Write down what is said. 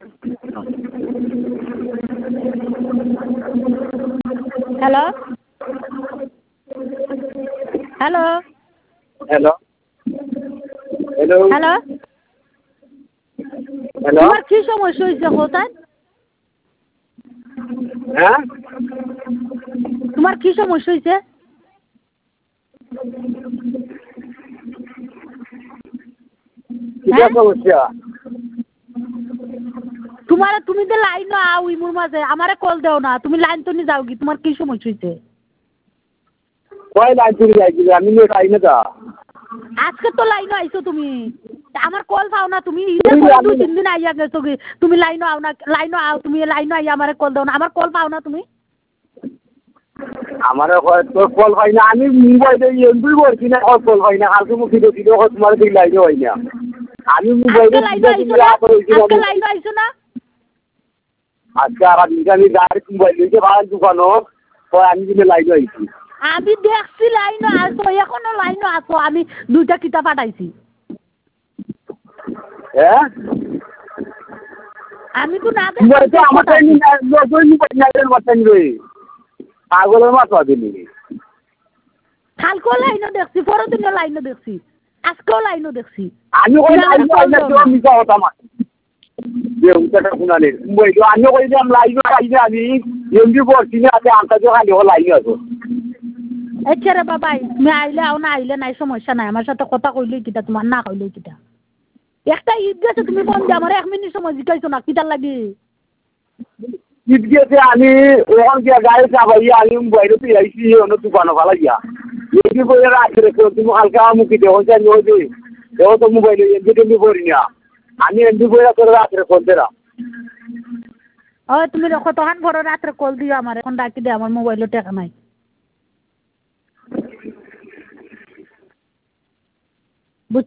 Hello hello hello hello hello hello তোমার কি সমস্যা হয়েছে কোথায়? হ্যাঁ তোমার কি সমস্যা হয়েছে? কিটা সমস্যা? তুমি তো লাইন আও ইমুর মাঝে আমারে কল দেও না, তুমি লাইন তো নিয়ে যাও কি? তোমার কি সমস্যা হয়েছে? কয় লাইন চুরি যাইছিল আমি নিয়ে পাই না তা আজকে তো লাইন আইছো তুমি, আমার কল পাও না তুমি, ঈদের পরে 2-3 দিন আইয়া গেছো কি তুমি লাইন আও না, লাইন আও তুমি লাইন আইয়া আমারে কল দাও না, আমার কল পাও না তুমি? আমার তোর কল পাই না আমি মোবাইলে এমবি করছি না কল পাই না কালকে মুখি দেখি তোমার দিকে লাইনে হয় না আমি মোবাইলে আজকে লাইন আইছো না? আজকে আর আমি ডাইরেক্ট মোবাইল লইতে ভাড়ার দোকানো আমি কিন্তু লাইনে আইছি আমি দেখছি লাইন আসো, এখনো লাইন আসো, আমি 2টা কিতাব পাঠাইছি। হ্যাঁ আমি তো না মোবাইলটা আমার পাগলের মাথা দিলি কালকেও লাইনও দেখছি, পরের দিনও লাইনও দেখছি, আজকেও লাইনও দেখছি। আমি কই মিশা হতাম যে উঠাটা শোনা নেই মোবাইল আমি কই যে আমি লাইনে পাই না আমি এমবি করছি না আছে আনটা যে খালি লাইনে আছো আচ্ছা রে বাবাই, তুমি আইলে আও না আইলে নাই, সমস্যা নাই, আমার সাথে কথা কইলেই কিটা, তোমার না কইলেই কিটা। একটা ঈদ গেছে তুমি বন্ধে আমার 1 মিনিট সময় জিকাইছো না, কিটার লাগে? ঈদ গেছে আমি ওখান গিয়া গাড়ি চাপাইয়া আমি মোবাইলে তুই আইসি অন্য দোকানে ভালা গিয়া এমবি করে রাখি রেখে তুমি হালকা মুখি দেহ জানি হয়েছে দেহ তো মোবাইলে এমবি টেমবি করি না আমি এমবি করে তোর রাত্রে ফোন দেরা ও তুমি কতক্ষণ পরে রাত্রে কল দিও আমার, এখন ডাকি দে, আমার মোবাইলে টাকা নাই।